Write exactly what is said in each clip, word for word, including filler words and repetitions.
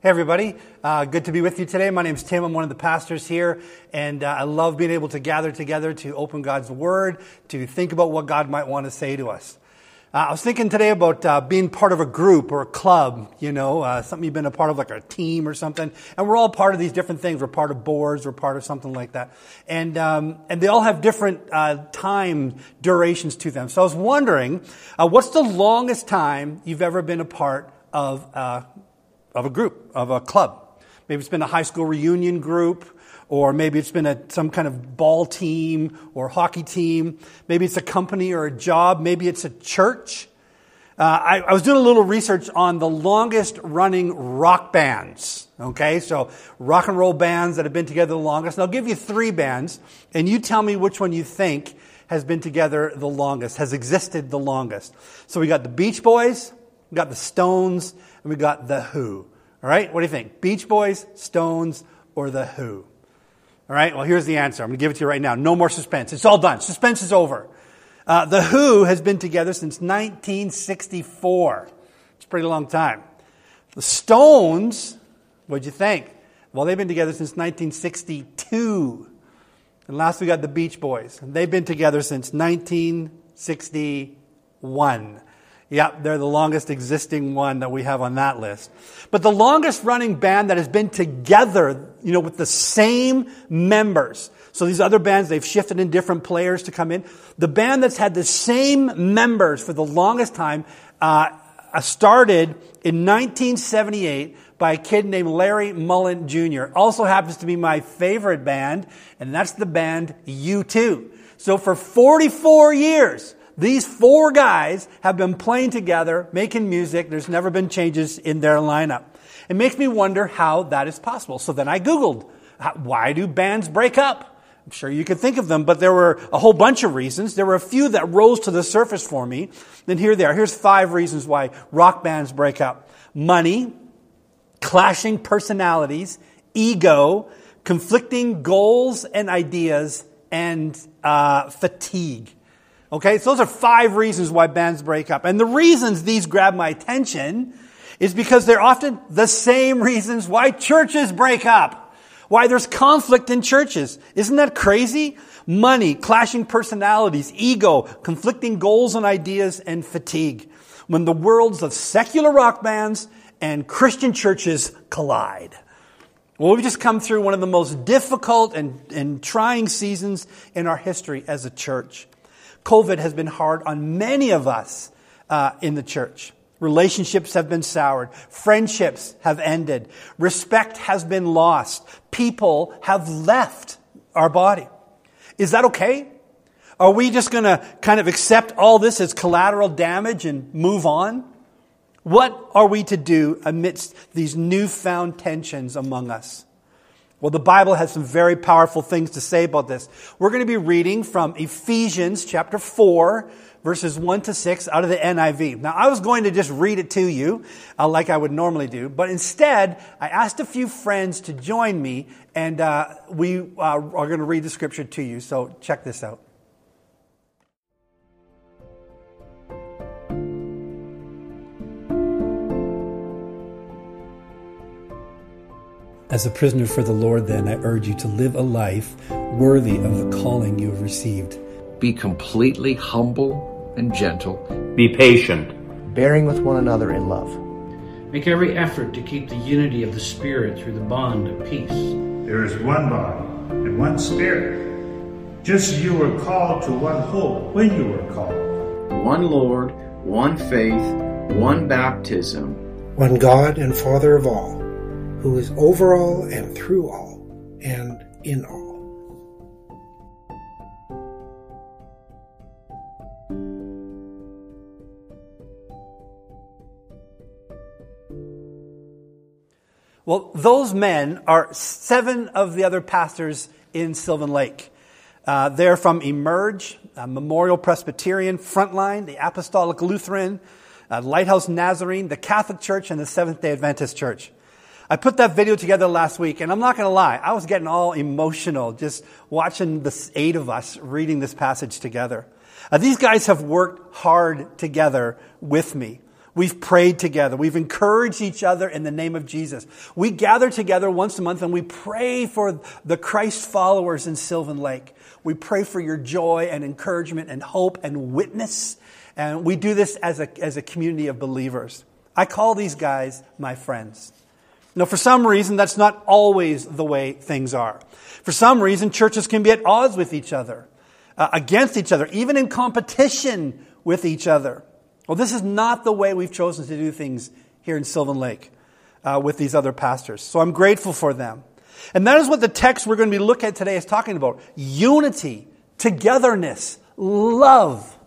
Hey everybody, uh, good to be with you today. My name's Tim. I'm one of the pastors here, and uh, I love being able to gather together to open God's Word, to think about what God might want to say to us. Uh, I was thinking today about uh, being part of a group or a club, you know, uh, something you've been a part of, like a team or something. And we're all part of these different things. We're part of boards. We're part of something like that. And um, and they all have different uh, time durations to them. So I was wondering, uh, what's the longest time you've ever been a part of uh of a group, of a club? Maybe it's been a high school reunion group, or maybe it's been a, some kind of ball team or hockey team. Maybe it's a company or a job. Maybe it's a church. Uh, I, I was doing a little research on the longest running rock bands. Okay, so rock and roll bands that have been together the longest. And I'll give you three bands, and you tell me which one you think has been together the longest, has existed the longest. So we got the Beach Boys, we got the Stones, and we got The Who. All right, what do you think? Beach Boys, Stones, or The Who? All right, well, here's the answer. I'm going to give it to you right now. No more suspense. It's all done. Suspense is over. Uh, The Who has been together since nineteen sixty-four. It's a pretty long time. The Stones, what'd you think? Well, they've been together since nineteen sixty-two. And last we got the Beach Boys. And they've been together since nineteen sixty-one. Yeah, they're the longest existing one that we have on that list. But the longest running band that has been together, you know, with the same members. So these other bands, they've shifted in different players to come in. The band that's had the same members for the longest time uh, started in nineteen seventy-eight by a kid named Larry Mullen Junior Also happens to be my favorite band, and that's the band U two. So for forty-four years, these four guys have been playing together, making music. There's never been changes in their lineup. It makes me wonder how that is possible. So then I Googled, why do bands break up? I'm sure you could think of them, but there were a whole bunch of reasons. There were a few that rose to the surface for me. Then here they are. Here's five reasons why rock bands break up. Money, clashing personalities, ego, conflicting goals and ideas, and uh, fatigue. Okay, so those are five reasons why bands break up. And the reasons these grab my attention is because they're often the same reasons why churches break up. Why there's conflict in churches. Isn't that crazy? Money, clashing personalities, ego, conflicting goals and ideas, and fatigue. When the worlds of secular rock bands and Christian churches collide. Well, we've just come through one of the most difficult and, and trying seasons in our history as a church. COVID has been hard on many of us uh, in the church. Relationships have been soured. Friendships have ended. Respect has been lost. People have left our body. Is that okay? Are we just going to kind of accept all this as collateral damage and move on? What are we to do amidst these newfound tensions among us? Well, the Bible has some very powerful things to say about this. We're going to be reading from Ephesians chapter four, verses one to six out of the N I V. Now, I was going to just read it to you uh, like I would normally do, but instead, I asked a few friends to join me, and uh, we uh, are going to read the scripture to you. So check this out. As a prisoner for the Lord, then, I urge you to live a life worthy of the calling you have received. Be completely humble and gentle. Be patient, bearing with one another in love. Make every effort to keep the unity of the Spirit through the bond of peace. There is one body and one Spirit, just as you were called to one hope when you were called. One Lord, one faith, one baptism. One God and Father of all, who is over all and through all and in all. Well, those men are seven of the other pastors in Sylvan Lake. Uh, they're from Emerge, uh, Memorial Presbyterian, Frontline, the Apostolic Lutheran, uh, Lighthouse Nazarene, the Catholic Church, and the Seventh-day Adventist Church. I put that video together last week, and I'm not going to lie, I was getting all emotional just watching the eight of us reading this passage together. Uh, these guys have worked hard together with me. We've prayed together. We've encouraged each other in the name of Jesus. We gather together once a month and we pray for the Christ followers in Sylvan Lake. We pray for your joy and encouragement and hope and witness. And we do this as a, as a community of believers. I call these guys my friends. Now, for some reason, that's not always the way things are. For some reason, churches can be at odds with each other, uh, against each other, even in competition with each other. Well, this is not the way we've chosen to do things here in Sylvan Lake uh, with these other pastors. So I'm grateful for them. And that is what the text we're going to be looking at today is talking about. Unity, togetherness, love.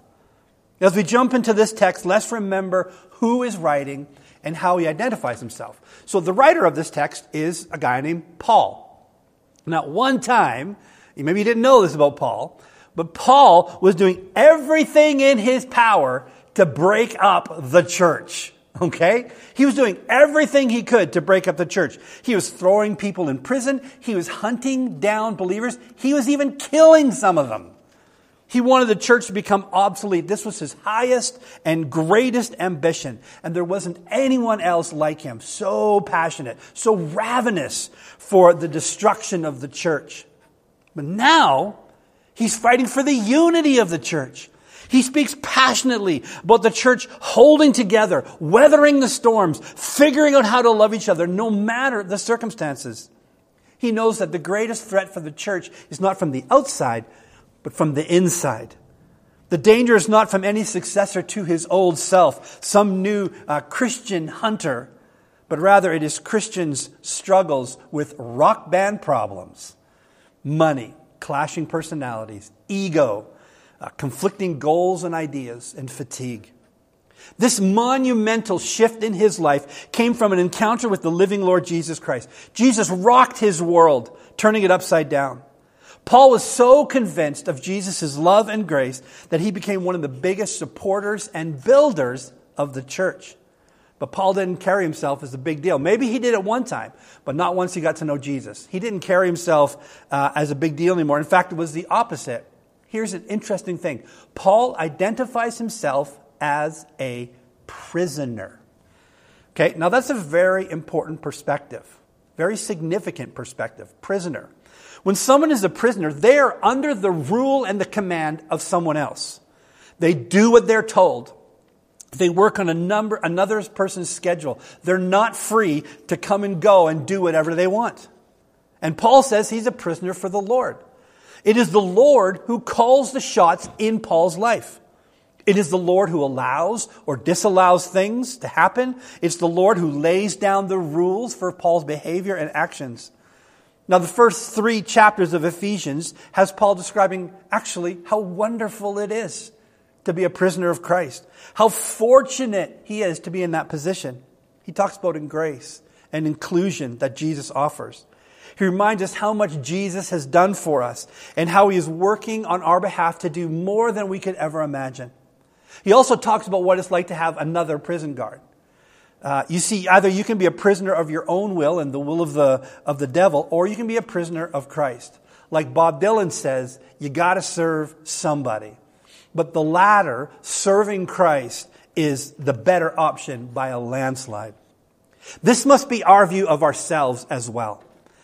As we jump into this text, let's remember who is writing and how he identifies himself. So the writer of this text is a guy named Paul. Now, one time, maybe you didn't know this about Paul, but Paul was doing everything in his power to break up the church. Okay? He was doing everything he could to break up the church. He was throwing people in prison. He was hunting down believers. He was even killing some of them. He wanted the church to become obsolete. This was his highest and greatest ambition. And there wasn't anyone else like him. So passionate, so ravenous for the destruction of the church. But now, he's fighting for the unity of the church. He speaks passionately about the church holding together, weathering the storms, figuring out how to love each other no matter the circumstances. He knows that the greatest threat for the church is not from the outside, but from the inside. The danger is not from any successor to his old self, some new uh, Christian hunter, but rather it is Christians' struggles with rock band problems, money, clashing personalities, ego, uh, conflicting goals and ideas, and fatigue. This monumental shift in his life came from an encounter with the living Lord Jesus Christ. Jesus rocked his world, turning it upside down. Paul was so convinced of Jesus' love and grace that he became one of the biggest supporters and builders of the church. But Paul didn't carry himself as a big deal. Maybe he did at one time, but not once he got to know Jesus. He didn't carry himself uh, as a big deal anymore. In fact, it was the opposite. Here's an interesting thing. Paul identifies himself as a prisoner. Okay, now that's a very important perspective. Very significant perspective. Prisoner. When someone is a prisoner, they are under the rule and the command of someone else. They do what they're told. They work on a number, another person's schedule. They're not free to come and go and do whatever they want. And Paul says he's a prisoner for the Lord. It is the Lord who calls the shots in Paul's life. It is the Lord who allows or disallows things to happen. It's the Lord who lays down the rules for Paul's behavior and actions. Now, the first three chapters of Ephesians has Paul describing actually how wonderful it is to be a prisoner of Christ. How fortunate he is to be in that position. He talks about in grace and inclusion that Jesus offers. He reminds us how much Jesus has done for us and how he is working on our behalf to do more than we could ever imagine. He also talks about what it's like to have another prison guard. Uh, you see, either you can be a prisoner of your own will and the will of the of the devil, or you can be a prisoner of Christ. Like Bob Dylan says, you got to serve somebody. But the latter, serving Christ, is the better option by a landslide. This must be our view of ourselves as well.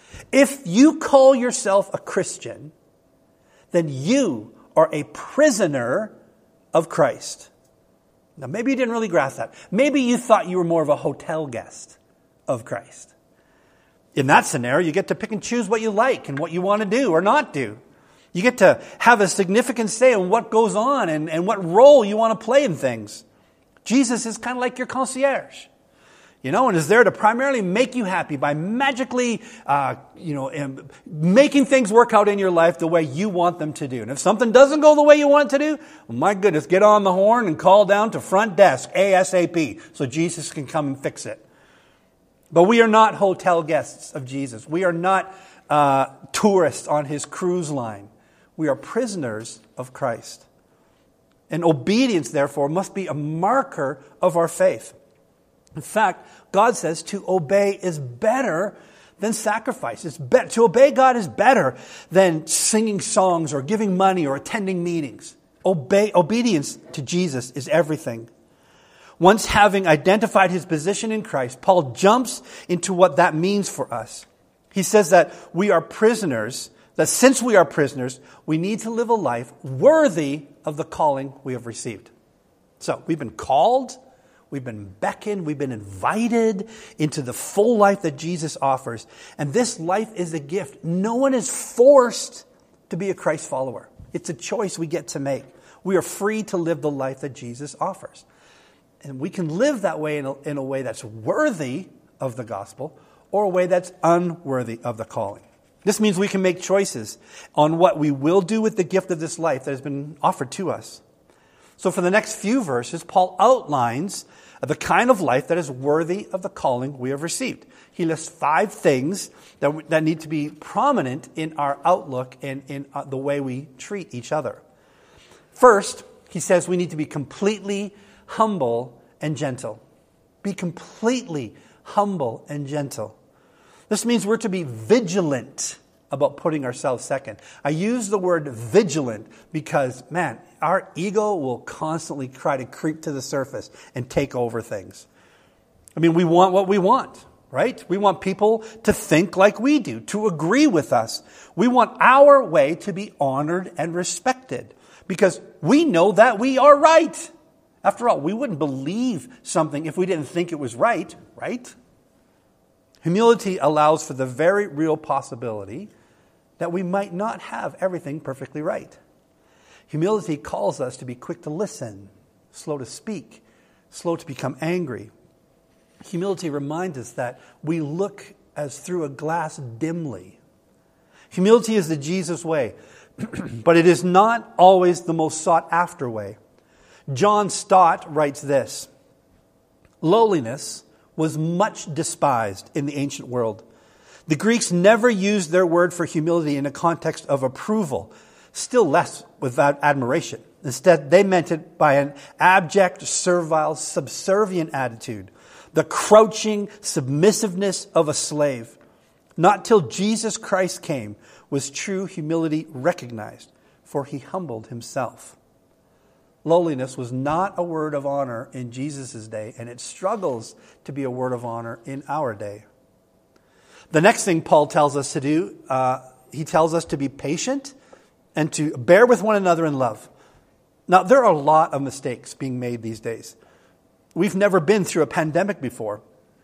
If you call yourself a Christian, then you are a prisoner of Christ. Now, maybe you didn't really grasp that. Maybe you thought you were more of a hotel guest of Christ. In that scenario, you get to pick and choose what you like and what you want to do or not do. You get to have a significant say in what goes on and, and what role you want to play in things. Jesus is kind of like your concierge, you know, and is there to primarily make you happy by magically, uh, you know, making things work out in your life the way you want them to do. And if something doesn't go the way you want it to do, well, my goodness, get on the horn and call down to front desk ASAP so Jesus can come and fix it. But we are not hotel guests of Jesus. We are not uh, tourists on his cruise line. We are prisoners of Christ. And obedience, therefore, must be a marker of our faith. In fact, God says to obey is better than sacrifice. It's be- to obey God is better than singing songs or giving money or attending meetings. Obey, obedience to Jesus is everything. Once having identified his position in Christ, Paul jumps into what that means for us. He says that we are prisoners, that since we are prisoners, we need to live a life worthy of the calling we have received. So we've been called, we've been beckoned, we've been invited into the full life that Jesus offers. And this life is a gift. No one is forced to be a Christ follower. It's a choice we get to make. We are free to live the life that Jesus offers. And we can live that way in a, in a way that's worthy of the gospel or a way that's unworthy of the calling. This means we can make choices on what we will do with the gift of this life that has been offered to us. So for the next few verses, Paul outlines the kind of life that is worthy of the calling we have received. He lists five things that, that need to be prominent in our outlook and in uh, the way we treat each other. First, he says we need to be completely humble and gentle. Be completely humble and gentle. This means we're to be vigilant about putting ourselves second. I use the word vigilant because, man, our ego will constantly try to creep to the surface and take over things. I mean, we want what we want, right? We want people to think like we do, to agree with us. We want our way to be honored and respected because we know that we are right. After all, we wouldn't believe something if we didn't think it was right, right? Humility allows for the very real possibility that we might not have everything perfectly right. Humility calls us to be quick to listen, slow to speak, slow to become angry. Humility reminds us that we look as through a glass dimly. Humility is the Jesus way, but it is not always the most sought after way. John Stott writes this: lowliness was much despised in the ancient world. The Greeks never used their word for humility in a context of approval, still less without admiration. Instead, they meant it by an abject, servile, subservient attitude, the crouching submissiveness of a slave. Not till Jesus Christ came was true humility recognized, for he humbled himself. Lowliness was not a word of honor in Jesus' day, and it struggles to be a word of honor in our day. The next thing Paul tells us to do, uh, he tells us to be patient and to bear with one another in love. Now, there are a lot of mistakes being made these days. We've never been through a pandemic before.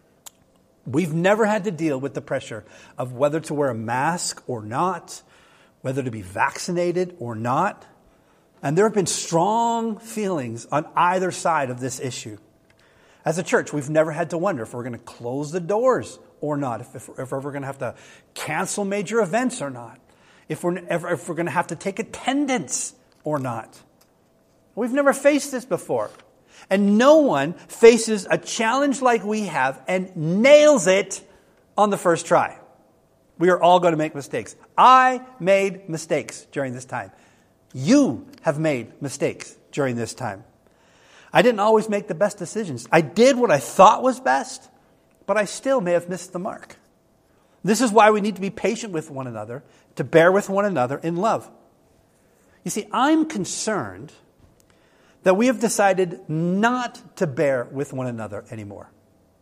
We've never had to deal with the pressure of whether to wear a mask or not, whether to be vaccinated or not. And there have been strong feelings on either side of this issue. As a church, we've never had to wonder if we're going to close the doors or not, if, if, if we're going to have to cancel major events or not, if we're, if, if we're going to have to take attendance or not. We've never faced this before. And no one faces a challenge like we have and nails it on the first try. We are all going to make mistakes. I made mistakes during this time. You have made mistakes during this time. I didn't always make the best decisions. I did what I thought was best, but I still may have missed the mark. This is why we need to be patient with one another, to bear with one another in love. You see, I'm concerned that we have decided not to bear with one another anymore.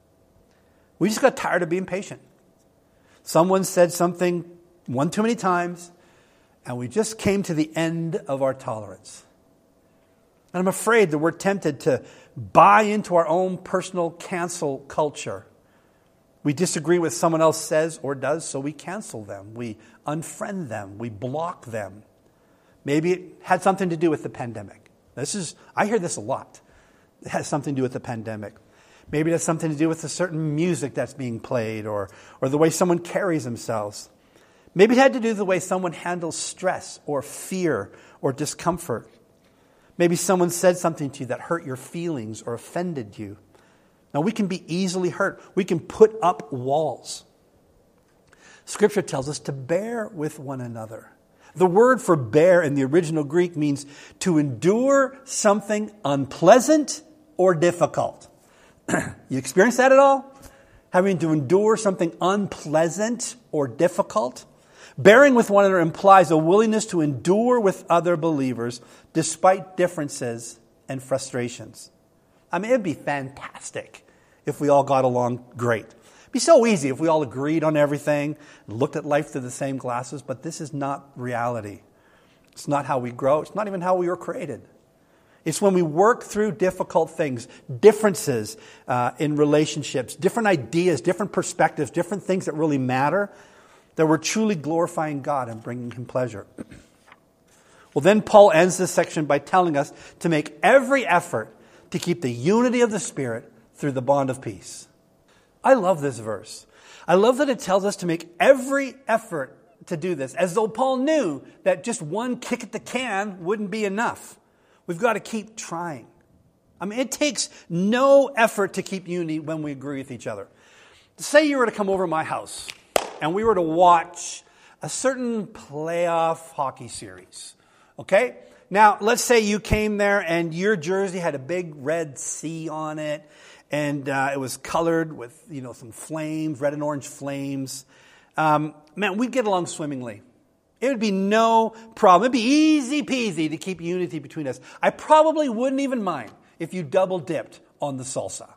We just got tired of being patient. Someone said something one too many times, and we just came to the end of our tolerance. And I'm afraid that we're tempted to buy into our own personal cancel culture. We disagree with someone else says or does, so we cancel them. We unfriend them. We block them. Maybe it had something to do with the pandemic. This is, I hear this a lot. It has something to do with the pandemic. Maybe it has something to do with a certain music that's being played or, or the way someone carries themselves. Maybe it had to do with the way someone handles stress or fear or discomfort. Maybe someone said something to you that hurt your feelings or offended you. Now, we can be easily hurt. We can put up walls. Scripture tells us to bear with one another. The word for bear in the original Greek means to endure something unpleasant or difficult. You experience that at all? Having to endure something unpleasant or difficult? Bearing with one another implies a willingness to endure with other believers despite differences and frustrations. I mean, it'd be fantastic if we all got along great. It'd be so easy if we all agreed on everything, looked at life through the same glasses, but this is not reality. It's not how we grow. It's not even how we were created. It's when we work through difficult things, differences uh, in relationships, different ideas, different perspectives, different things that really matter, that we're truly glorifying God and bringing Him pleasure. Well, then Paul ends this section by telling us to make every effort to keep the unity of the Spirit through the bond of peace. I love this verse. I love that it tells us to make every effort to do this, as though Paul knew that just one kick at the can wouldn't be enough. We've got to keep trying. I mean, it takes no effort to keep unity when we agree with each other. Say you were to come over to my house and we were to watch a certain playoff hockey series. Okay? Now, let's say you came there and your jersey had a big red C on it, and uh, it was colored with, you know, some flames, red and orange flames. Um, man, we'd get along swimmingly. It would be no problem. It'd be easy peasy to keep unity between us. I probably wouldn't even mind if you double dipped on the salsa.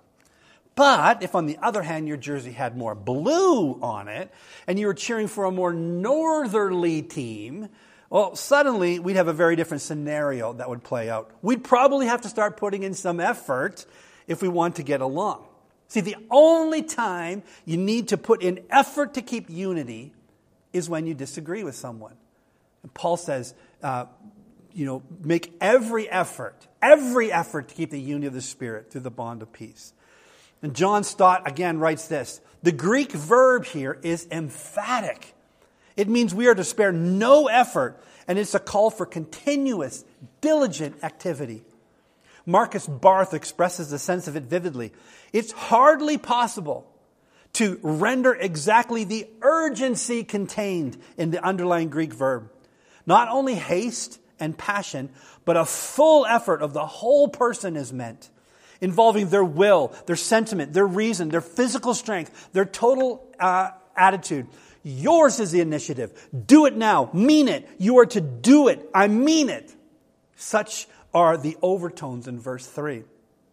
But if, on the other hand, your jersey had more blue on it and you were cheering for a more northerly team, well, suddenly we'd have a very different scenario that would play out. We'd probably have to start putting in some effort if we want to get along. See, the only time you need to put in effort to keep unity is when you disagree with someone. And Paul says, uh, you know, make every effort, every effort to keep the unity of the Spirit through the bond of peace. And John Stott again writes this: the Greek verb here is emphatic. It means we are to spare no effort, and it's a call for continuous, diligent activity. Marcus Barth expresses the sense of it vividly. It's hardly possible to render exactly the urgency contained in the underlying Greek verb. Not only haste and passion, but a full effort of the whole person is meant, involving their will, their sentiment, their reason, their physical strength, their total uh, attitude. Yours is the initiative. Do it now. Mean it. You are to do it. I mean it. Such are the overtones in verse three.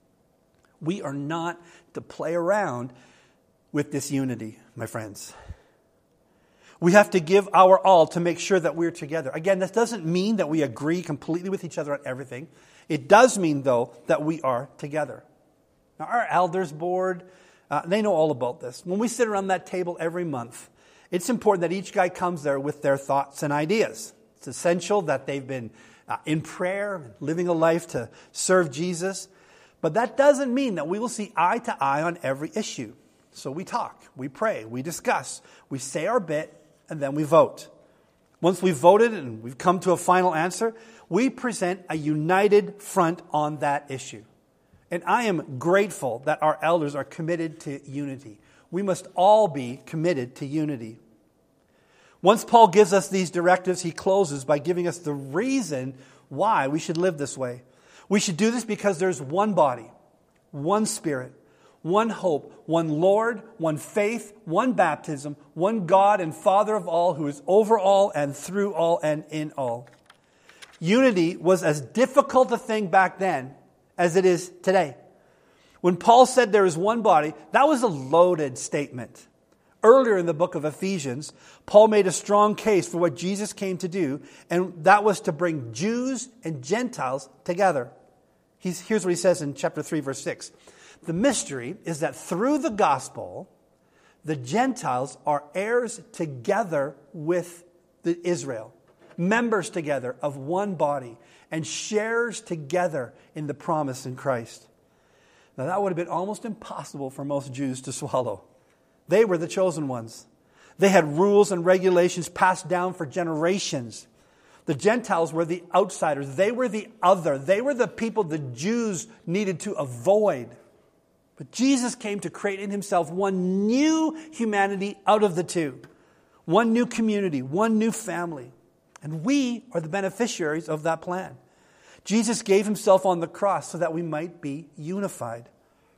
We are not to play around with this unity, my friends. We have to give our all to make sure that we're together. Again, this doesn't mean that we agree completely with each other on everything. It does mean, though, that we are together. Now, our elders board, uh, they know all about this. When we sit around that table every month, it's important that each guy comes there with their thoughts and ideas. It's essential that they've been uh, in prayer, living a life to serve Jesus. But that doesn't mean that we will see eye to eye on every issue. So we talk, we pray, we discuss, we say our bit, and then we vote. Once we've voted and we've come to a final answer, we present a united front on that issue. And I am grateful that our elders are committed to unity. We must all be committed to unity. Once Paul gives us these directives, he closes by giving us the reason why we should live this way. We should do this because there's one body, one Spirit, one hope, one Lord, one faith, one baptism, one God and Father of all, who is over all and through all and in all. Unity was as difficult a thing back then as it is today. When Paul said there is one body, that was a loaded statement. Earlier in the book of Ephesians, Paul made a strong case for what Jesus came to do, and that was to bring Jews and Gentiles together. He's, here's what he says in chapter three, verse six. The mystery is that through the gospel, the Gentiles are heirs together with the Israel, members together of one body, and sharers together in the promise in Christ. Now that would have been almost impossible for most Jews to swallow. They were the chosen ones. They had rules and regulations passed down for generations. The Gentiles were the outsiders. They were the other. They were the people the Jews needed to avoid. But Jesus came to create in himself one new humanity out of the two. One new community, one new family. And we are the beneficiaries of that plan. Jesus gave himself on the cross so that we might be unified.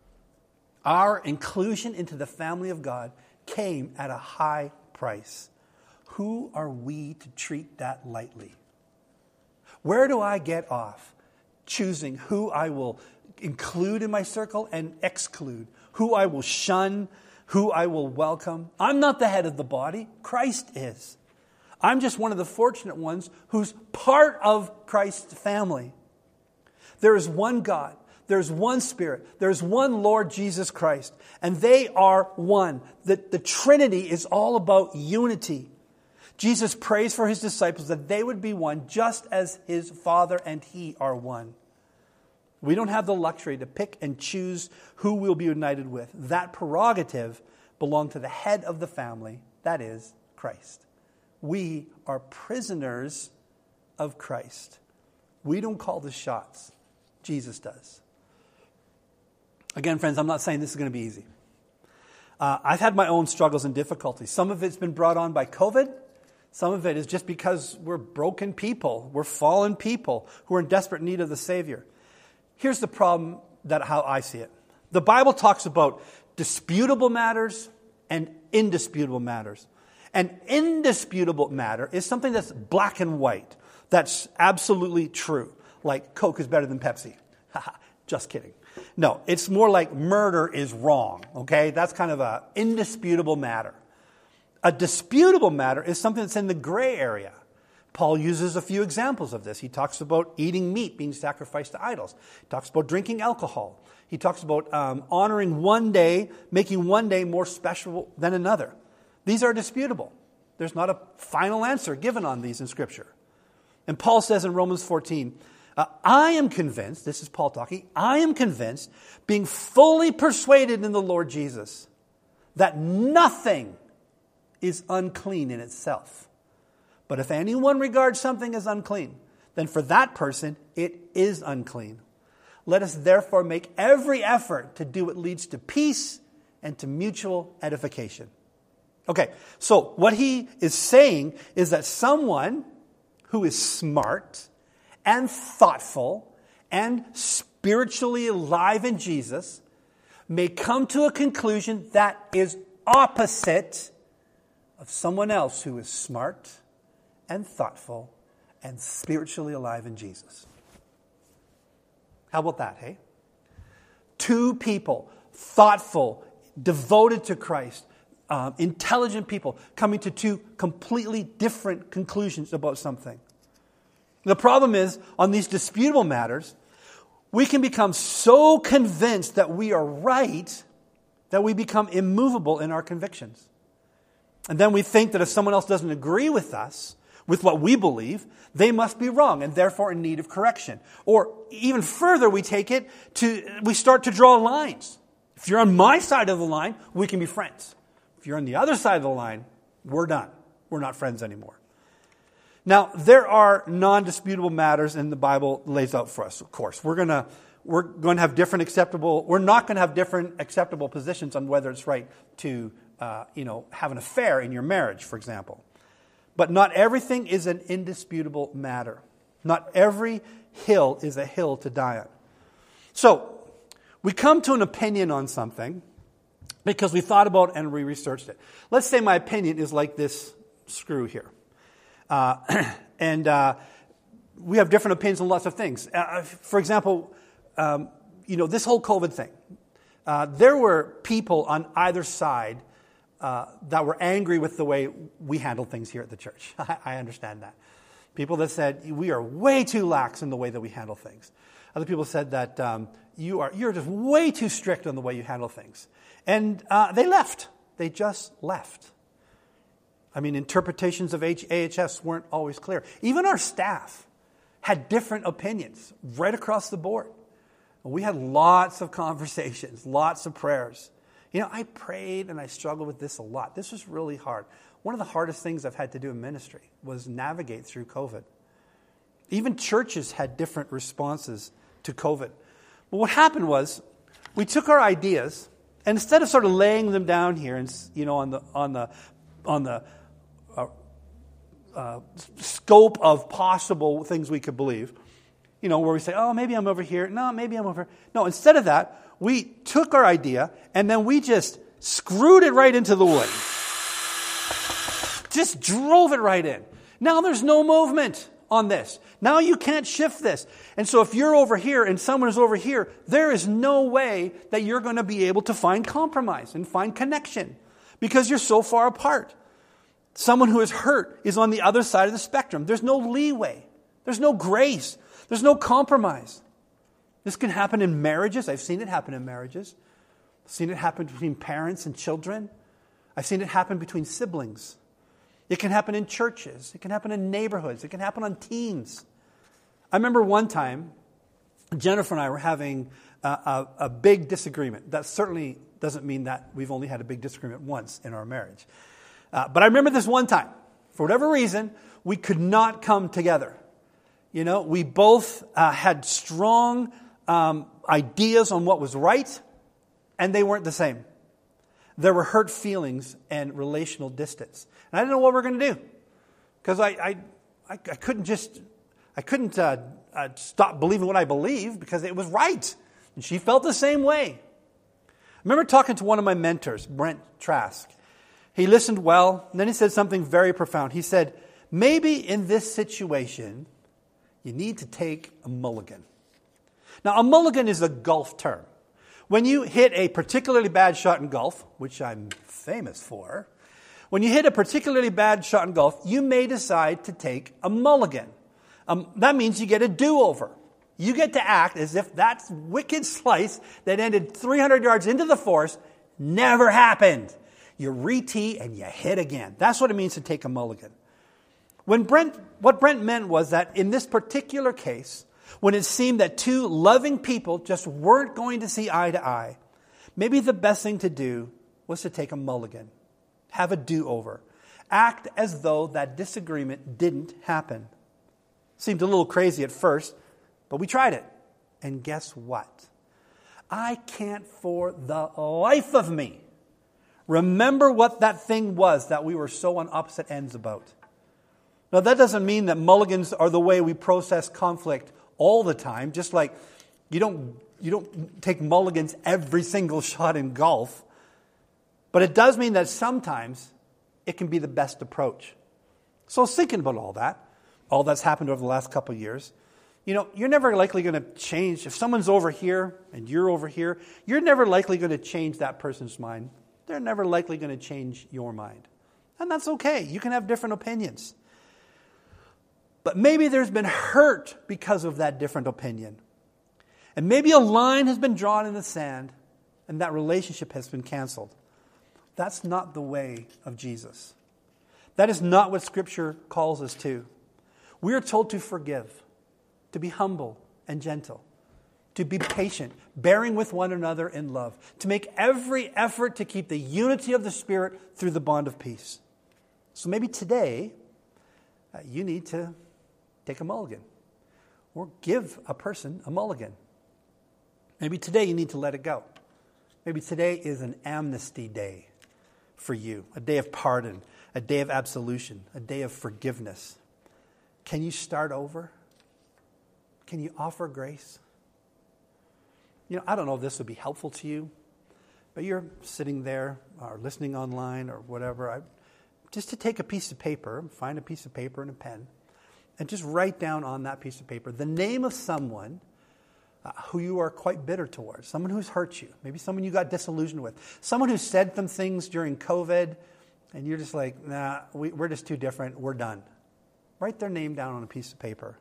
Our inclusion into the family of God came at a high price. Who are we to treat that lightly? Where do I get off choosing who I will include in my circle and exclude, who I will shun, who I will welcome. I'm not the head of the body. Christ is. I'm just one of the fortunate ones who's part of Christ's family. There is one God. There's one Spirit. There's one Lord Jesus Christ. And they are one. The, the Trinity is all about unity. Jesus prays for his disciples that they would be one just as his Father and he are one. We don't have the luxury to pick and choose who we'll be united with. That prerogative belongs to the head of the family, that is, Christ. We are prisoners of Christ. We don't call the shots. Jesus does. Again, friends, I'm not saying this is going to be easy. Uh, I've had my own struggles and difficulties. Some of it's been brought on by COVID. Some of it is just because we're broken people. We're fallen people who are in desperate need of the Savior. Here's the problem that how I see it. The Bible talks about disputable matters and indisputable matters. An indisputable matter is something that's black and white. That's absolutely true. Like Coke is better than Pepsi. Just kidding. No, it's more like murder is wrong. Okay? That's kind of an indisputable matter. A disputable matter is something that's in the gray area. Paul uses a few examples of this. He talks about eating meat being sacrificed to idols. He talks about drinking alcohol. He talks about um, honoring one day, making one day more special than another. These are disputable. There's not a final answer given on these in Scripture. And Paul says in Romans fourteen, uh, I am convinced, this is Paul talking, I am convinced, being fully persuaded in the Lord Jesus, that nothing is unclean in itself. But if anyone regards something as unclean, then for that person it is unclean. Let us therefore make every effort to do what leads to peace and to mutual edification. Okay, so what he is saying is that someone who is smart and thoughtful and spiritually alive in Jesus may come to a conclusion that is opposite of someone else who is smart and thoughtful and spiritually alive in Jesus. How about that, hey? Two people, thoughtful, devoted to Christ, um, intelligent people, coming to two completely different conclusions about something. The problem is, on these disputable matters, we can become so convinced that we are right that we become immovable in our convictions. And then we think that if someone else doesn't agree with us, with what we believe, they must be wrong and therefore in need of correction. Or even further, we take it to, we start to draw lines. If you're on my side of the line, we can be friends. If you're on the other side of the line, we're done. We're not friends anymore. Now, there are non-disputable matters and the Bible lays out for us, of course. We're going to we're going to have different acceptable, we're not going to have different acceptable positions on whether it's right to, uh, you know, have an affair in your marriage, for example. But not everything is an indisputable matter. Not every hill is a hill to die on. So, we come to an opinion on something because we thought about and we researched it. Let's say my opinion is like this screw here. Uh, and uh, we have different opinions on lots of things. Uh, for example, um, you know, this whole COVID thing. Uh, there were people on either side uh, that were angry with the way we handle things here at the church. I, I understand that. People that said, we are way too lax in the way that we handle things. Other people said that um, you are, you're just way too strict on the way you handle things. And uh, they left. They just left. I mean, interpretations of A H S weren't always clear. Even our staff had different opinions right across the board. We had lots of conversations, lots of prayers. You know, I prayed and I struggled with this a lot. This was really hard. One of the hardest things I've had to do in ministry was navigate through COVID. Even churches had different responses to COVID. But what happened was, we took our ideas, and instead of sort of laying them down here, and you know, on the on the on the uh, uh, scope of possible things we could believe, you know, where we say, oh, maybe I'm over here. No, maybe I'm over here. No, instead of that, we took our idea and then we just screwed it right into the wood. Just drove it right in. Now there's no movement. on this. Now you can't shift this. And so if you're over here and someone is over here, there is no way that you're going to be able to find compromise and find connection because you're so far apart. Someone who is hurt is on the other side of the spectrum. There's no leeway. There's no grace. There's no compromise. This can happen in marriages. I've seen it happen in marriages. I've seen it happen between parents and children. I've seen it happen between siblings. It can happen in churches. It can happen in neighborhoods. It can happen on teams. I remember one time, Jennifer and I were having a, a, a big disagreement. That certainly doesn't mean that we've only had a big disagreement once in our marriage. Uh, but I remember this one time. For whatever reason, we could not come together. You know, we both uh, had strong um, ideas on what was right, and they weren't the same. There were hurt feelings and relational distance. And I didn't know what we were going to do. Because I, I, I, I couldn't just, I couldn't uh, uh, stop believing what I believed because it was right. And she felt the same way. I remember talking to one of my mentors, Brent Trask. He listened well, and then he said something very profound. He said, maybe in this situation, you need to take a mulligan. Now, a mulligan is a golf term. When you hit a particularly bad shot in golf, which I'm famous for, when you hit a particularly bad shot in golf, you may decide to take a mulligan. Um, that means you get a do-over. You get to act as if that wicked slice that ended three hundred yards into the forest never happened. You re-tee and you hit again. That's what it means to take a mulligan. When Brent, what Brent meant was that in this particular case, when it seemed that two loving people just weren't going to see eye to eye, maybe the best thing to do was to take a mulligan, have a do-over, act as though that disagreement didn't happen. Seemed a little crazy at first, but we tried it. And guess what? I can't for the life of me remember what that thing was that we were so on opposite ends about. Now, that doesn't mean that mulligans are the way we process conflict all the time, just like you don't you don't take mulligans every single shot in golf. But it does mean that sometimes it can be the best approach. So thinking about all that, all that's happened over the last couple of years, you know, you're never likely going to change. If someone's over here and you're over here, you're never likely going to change that person's mind. They're never likely going to change your mind. And that's okay. You can have different opinions. But maybe there's been hurt because of that different opinion. And maybe a line has been drawn in the sand and that relationship has been canceled. That's not the way of Jesus. That is not what Scripture calls us to. We are told to forgive, to be humble and gentle, to be patient, bearing with one another in love, to make every effort to keep the unity of the Spirit through the bond of peace. So maybe today, uh, you need to take a mulligan or give a person a mulligan. Maybe today you need to let it go. Maybe today is an amnesty day for you, a day of pardon, a day of absolution, a day of forgiveness. Can you start over? Can you offer grace? You know, I don't know if this would be helpful to you, but you're sitting there or listening online or whatever. I, just to take a piece of paper, find a piece of paper and a pen, and just write down on that piece of paper the name of someone uh, who you are quite bitter towards, someone who's hurt you, maybe someone you got disillusioned with, someone who said some things during COVID, and you're just like, nah, we, we're just too different, we're done. Write their name down on a piece of paper.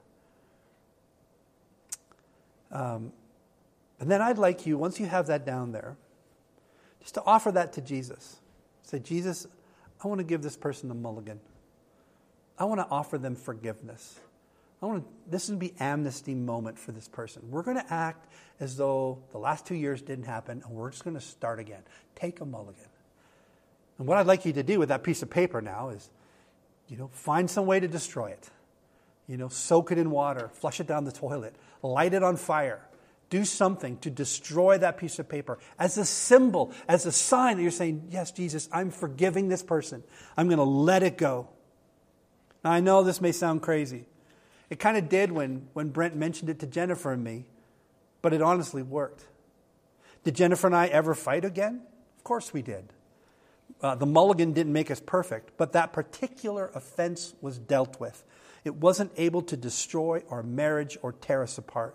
Um, and then I'd like you, once you have that down there, just to offer that to Jesus. Say, Jesus, I want to give this person a mulligan. I want to offer them forgiveness. I want to, this would be amnesty moment for this person. We're going to act as though the last two years didn't happen, and we're just going to start again. Take a mulligan. And what I'd like you to do with that piece of paper now is, you know, find some way to destroy it. You know, soak it in water, flush it down the toilet, light it on fire. Do something to destroy that piece of paper as a symbol, as a sign that you're saying, yes, Jesus, I'm forgiving this person. I'm going to let it go. Now, I know this may sound crazy. It kind of did when, when Brent mentioned it to Jennifer and me, but it honestly worked. Did Jennifer and I ever fight again? Of course we did. Uh, the mulligan didn't make us perfect, but that particular offense was dealt with. It wasn't able to destroy our marriage or tear us apart.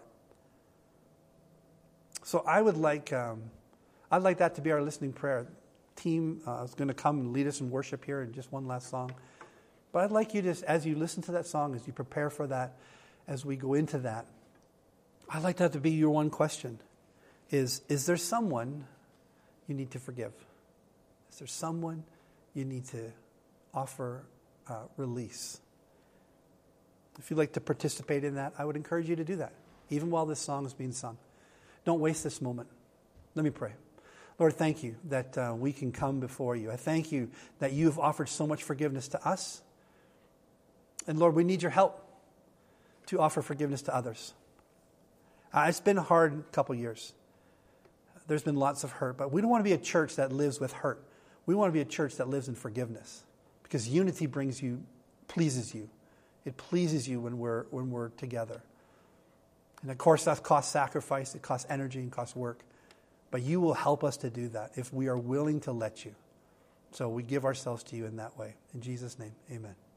So I would like, um, I'd like that to be our listening prayer. Team uh, is going to come and lead us in worship here in just one last song. But I'd like you to, as you listen to that song, as you prepare for that, as we go into that, I'd like that to be your one question. Is, is there someone you need to forgive? Is there someone you need to offer uh, release? If you'd like to participate in that, I would encourage you to do that, even while this song is being sung. Don't waste this moment. Let me pray. Lord, thank you that uh, we can come before you. I thank you that you've offered so much forgiveness to us. And Lord, we need your help to offer forgiveness to others. Uh, it's been a hard couple years. There's been lots of hurt, but we don't want to be a church that lives with hurt. We want to be a church that lives in forgiveness, because unity brings you, pleases you. It pleases you when we're when we're together. And of course, that costs sacrifice, it costs energy, and costs work. But you will help us to do that if we are willing to let you. So we give ourselves to you in that way. In Jesus' name, amen.